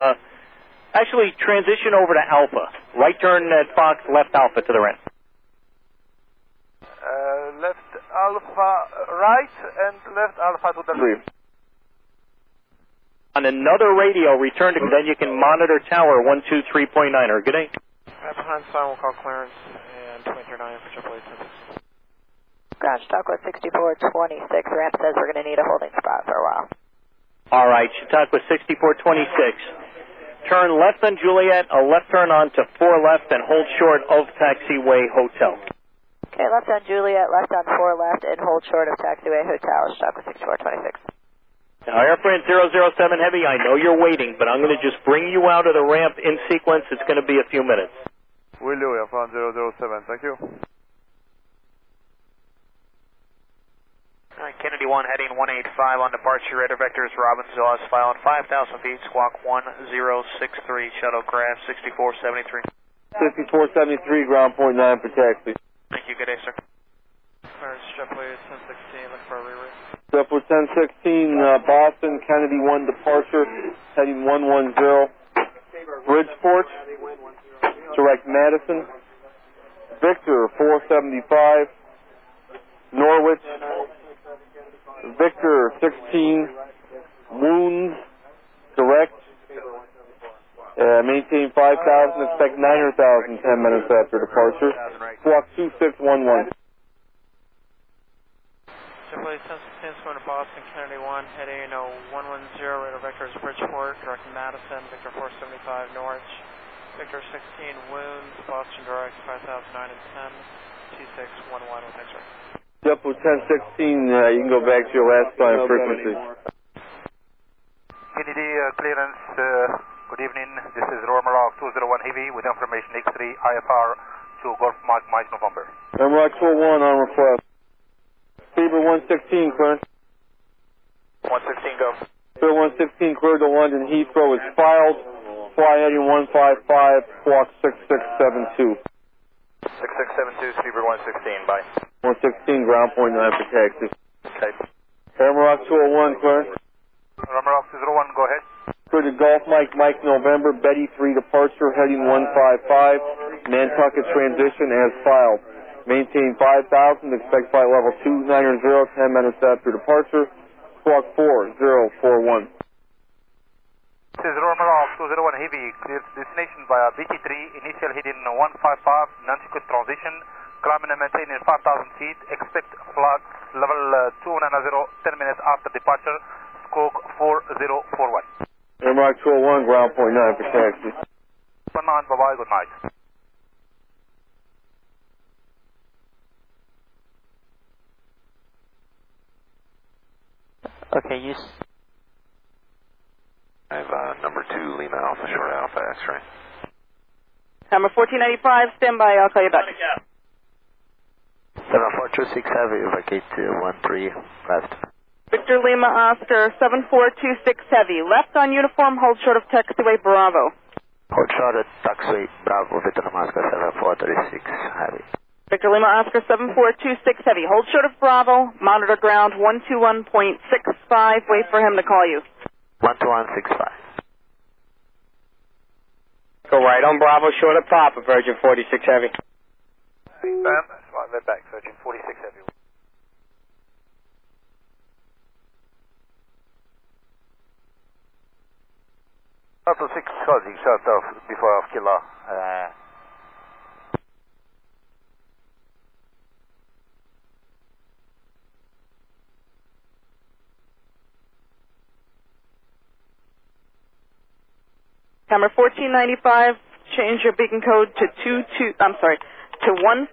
Actually, transition over to Alpha. Right turn at Fox, left Alpha to the right. Left Alpha right and left Alpha to the left. On another radio, return to, then you can monitor tower 123.9. Good day. Behind sign, we'll call clearance and 239 for AAA 10. Ground Chautauqua 6426. Ramp says we're going to need a holding spot for a while. All right, Chautauqua 6426. Turn left on Juliet, a left turn on to 4 left, and hold short of Taxiway Hotel. Okay, left on Juliet, left on 4 left, and hold short of Taxiway Hotel, Chautauqua 6426. Now, Air France 007 Heavy, I know you're waiting, but I'm going to just bring you out of the ramp in sequence. It's going to be a few minutes. Will do, Air France 007. Thank you. Kennedy 1 heading 185 on departure, radar vectors Robbinsville as filed 5,000 feet, squawk 1063, shuttlecraft 6473. 6473, ground point 9 for taxi. Thank you, good day, sir. Clearance JetBlue 1016, look for a reroute. JetBlue 1016, Boston, Kennedy 1 departure, heading 110, Bridgeport, direct Madison, Victor 475, Norwich, Victor 16, Wounds, direct, maintain 5,000, expect 900,000 10 minutes after departure, squawk 2611. JetBlue 1016 going to Boston, Kennedy 1, heading 110, radar vectors Bridgeport, direct Madison, Victor 475, Norwich, Victor 16, Wounds, Boston direct 5,009 and 10, 2611 with X-ray. JetBlue 1016, you can go back to your last time frequency. Kennedy clearance, good evening. This is Romarok 201 Heavy with information X3 IFR to Golf Mike November. Romarok 201 on request. Fever 116, clearance. 116, go. Fever 116, cleared to London Heathrow is filed. Fly heading 155, squawk 6672. 6672, Fever 116, bye. 116, ground point 9 for taxi. Okay. Romarok 201, clearance. Romarok 201, go ahead. Clear to Golf Mike November, Betty 3 departure, heading 155, Nantucket transition as filed. Maintain 5,000, expect flight level 290, 10 minutes after departure, squawk 4041. This is Romarok 201 Heavy, cleared destination via BT3, initial heading 155, Nantucket transition, climbing and maintaining 5,000 feet, expect flight level 290, 10 minutes after departure, squawk 4041. Romarok 201, ground point 9 for taxi. 19, bye-bye, good night. Okay, you... I have number 2, Lima Alpha, short Alpha, X-ray. Number 1495, stand by, I'll call you back. 7426 Heavy, vacate to 13 left. Victor Lima Oscar 7426 Heavy, left on uniform, hold short of taxiway Bravo. Hold short at taxiway Bravo, Victor Lima Oscar 7436 Heavy. Victor Lima Oscar 7426 Heavy, hold short of Bravo, monitor ground 121.65, wait for him to call you. 12165. Go right on Bravo, short of Papa, Virgin 46 Heavy. Bam, right, left back, Virgin 46 Heavy. Auto 6 Charging, shut off before off Kilo. Camera 1495, change your beacon code to 1521.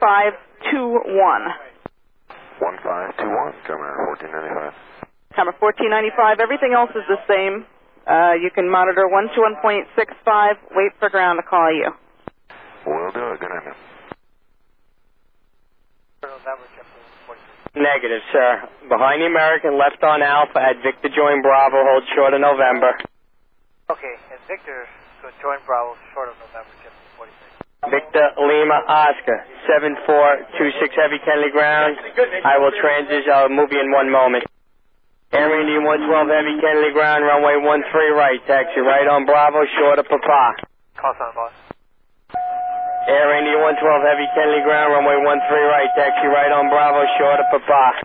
1521, camera 1495. Camera 1495, everything else is the same. You can monitor 121.65, wait for ground to call you. Will do it, good night, man. Negative, sir. Behind the American, left on Alpha at Victor Join Bravo, hold short of November. Okay, and Victor, so join Bravo, short of November, 46. Victor Lima Oscar 7426 Heavy Kennedy ground. I will transition, I'll move you in 1 moment. Air Indian 112 Heavy, Kennedy ground, runway 13 right, taxi right on Bravo, short of Papa. Call sign, boss. Air Indian 112 Heavy, Kennedy ground, runway 13 right, taxi right on Bravo, short of Papa.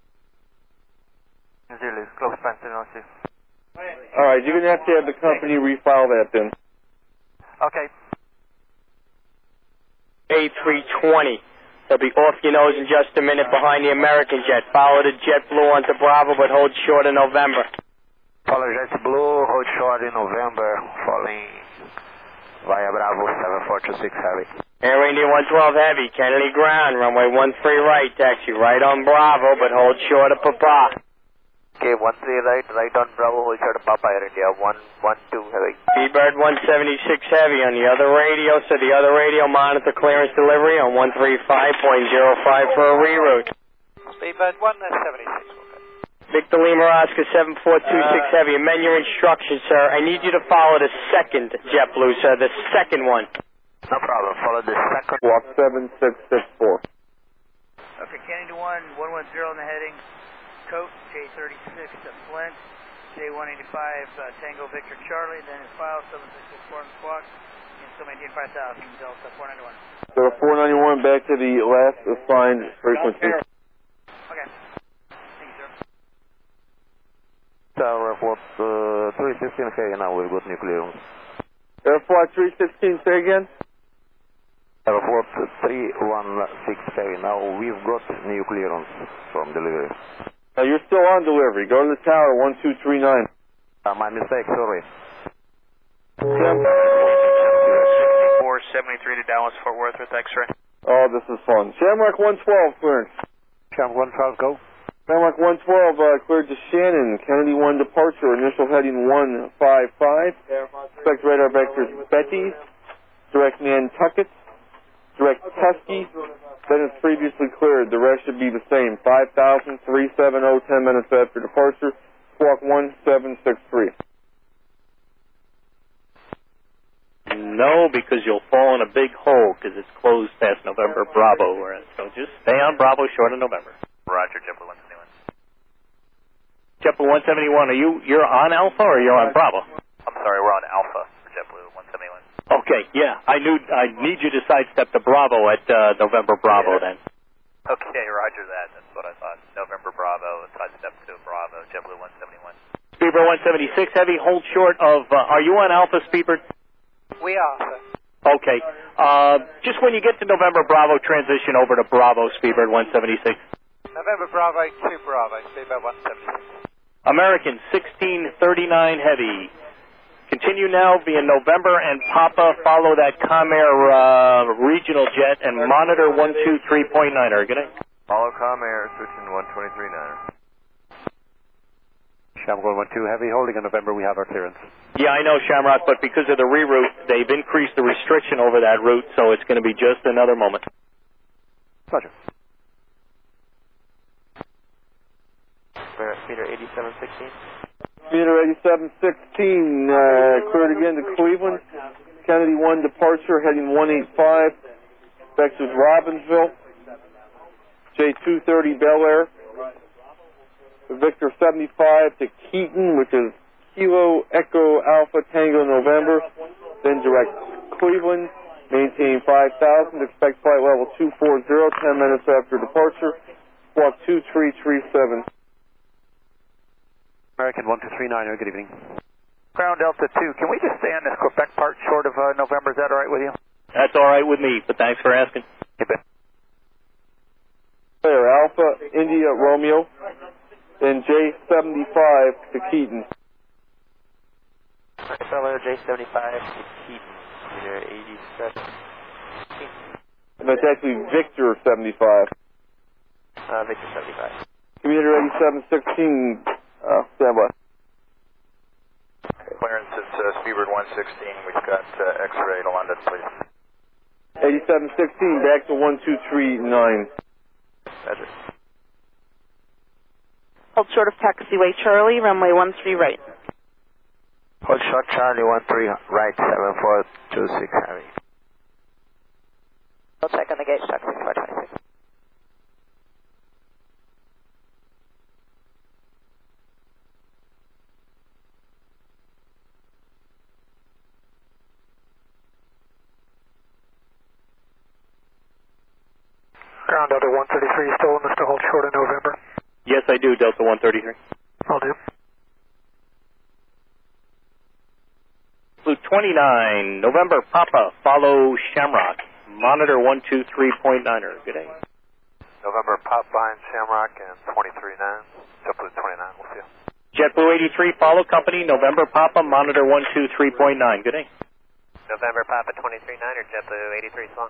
Zulu, close span 706. Alright, you're going to have the company refile that then. Okay. A320. They'll be off your nose in just a minute behind the American jet. Follow the JetBlue onto Bravo, but hold short in November. Follow JetBlue, hold short in November, falling via Bravo 7426 Heavy. Air Indian 112 Heavy, Kennedy ground, runway 13 right, taxi right on Bravo, but hold short of Papa. Okay, 13 right on Bravo, hold short of Papa, Air India, 112 Heavy. Speedbird 176 Heavy on the other radio, so the other radio monitor clearance delivery on 135.05 for a reroute. Speedbird 176, okay. Victor Lima Oscar 7426 Heavy, amend your instructions, sir. I need you to follow the second JetBlue, sir, the second one. No problem, follow the second. Walk 7664. Okay, Kennedy 1, 110 in the heading. Coat, J36 at Flint, J185 Tango Victor Charlie, then his file 7664 and squawk, and still maintain 5000, Delta 491. So 491 back to the last assigned frequency. Okay. Thank you, sir. Tower report 316 Heavy, now we've got new clearance. Air Flight 316, say again? Report 316 Heavy, now we've got new clearance from delivery. You're still on delivery. Go to the tower, 1239. My mistake, sorry. 473 to Dallas, Fort Worth with X-ray. Oh, this is fun. Shamrock 112, clearance. Shamrock 112, go. Shamrock 112, cleared to Shannon. Kennedy 1 departure, initial heading 155. Expect radar vectors Betty, direct Nantucket, direct Tusky. Then it's previously cleared. The rest should be the same. 5,000, 370, 10 minutes after departure. Squawk 1763. No, because you'll fall in a big hole because it's closed past November Bravo. So just stay on Bravo short of November. Roger, JetBlue 171. JetBlue 171, you're on Alpha or you're on Bravo? I'm sorry, we're on Alpha for JetBlue 171. Okay, yeah, I need you to sidestep to Bravo at November Bravo then. Okay, roger that. That's what I thought. November Bravo, sidestep to Bravo, JetBlue 171. Speedbird 176 Heavy, hold short of, are you on Alpha, Speedbird? We are, sir. Okay, just when you get to November Bravo, transition over to Bravo, Speedbird 176. November Bravo, 2 Bravo, Speedbird 176. American 1639 Heavy. Continue now via November and Papa. Follow that Comair regional jet and monitor 123.9er. Good night. Follow Comair, switching 123.9er. Shamrock 112 Heavy, holding in November, we have our clearance. Yeah, I know, Shamrock, but because of the reroute, they've increased the restriction over that route, so it's going to be just another moment. Roger. Meter 8716. Meter 8716, cleared again to Cleveland. Kennedy 1 departure, heading 185. Vectors Robbinsville. J230 Bel Air. Victor 75 to Keaton, which is Kilo Echo Alpha Tango November. Then direct Cleveland. Maintain 5,000. Expect flight level 240, 10 minutes after departure. Squawk 2337. American 1239, good evening. Ground Delta 2, can we just stay on this Quebec part short of November? Is that all right with you? That's all right with me, but thanks for asking. There, Alpha India Romeo. Then J75 to Keaton. Fellow J75 to Keaton, meter 87. And that's actually Victor 75. Victor 75. Commuter 8716, standby. Clearance is Speedbird 116. We've got X-ray to London, please. 8716, back to 1239. Roger. Hold short of taxiway Charlie, runway 13 right. Hold short Charlie 13 right, 7426 Harry. I'll check on the gauge, Chuck 6426. ground, Delta 133, still in Mr. Hold short in November? Yes, I do, Delta 133. I'll do. Blue 29, November Papa, follow Shamrock. Monitor 123.9er. Good day. November Pop behind Shamrock and 23.9. JetBlue 29, we'll see you. JetBlue 83, follow company, November Papa, monitor 123.9. Good day. November Papa 23.9er, JetBlue 83, long.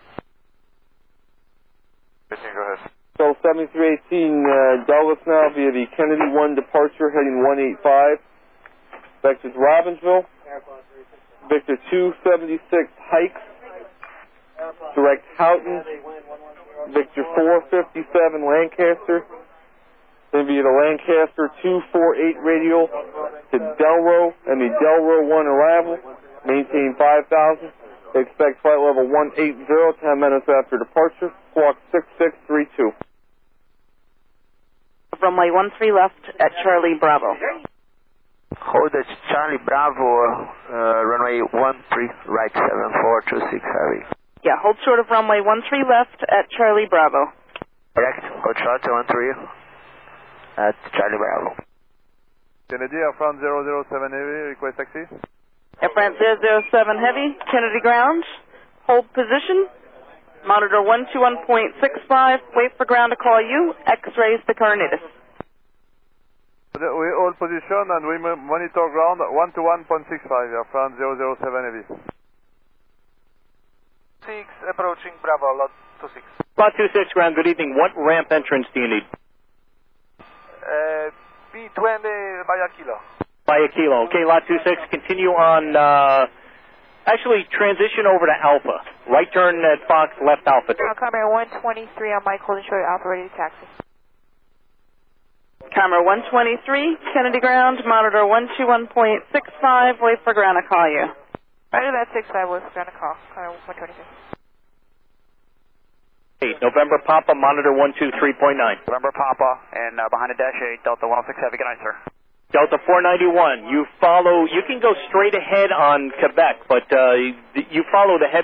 Go ahead. So 7318 Dulles now via the Kennedy 1 departure heading 185. Vector's Robbinsville. Victor 276 Hikes. Direct Houghton. Victor 457 Lancaster. Then via the Lancaster 248 radial to Delro and the Delro 1 arrival. Maintain 5,000. Expect flight level 180, 10 minutes after departure. Squawk 6632. Runway 13 left at Charlie Bravo. Hold at Charlie Bravo, runway 13, right 7426 heavy. Yeah, hold short of runway 13 left at Charlie Bravo. Correct, hold short to 13 at Charlie Bravo. Kennedy, Air France 007 Heavy, request taxi. Air France 007 Heavy, Kennedy ground. Hold position. Monitor 121.65. Wait for ground to call you. X-rays the Carnitas. We hold position and we monitor ground 121.65, Air France 007 Heavy. 6 approaching Bravo, lot 26. Lot 26, ground, good evening. What ramp entrance do you need? B20 via Kilo. Via Kilo. Okay, Lot 26, continue on, actually transition over to Alpha. Right turn at Fox, left Alpha. Commander 123 on Mike, holding short, Alpha ready to taxi. Camera 123, Kennedy ground, monitor 121.65, wait for ground to call you. Roger that, 65, wait for ground to call, Camera 123. 8, November Papa, monitor 123.9. November Papa, and behind the dash 8, Delta 106 Heavy, good night, sir. Delta 491, you can go straight ahead on Quebec, but you follow the heavy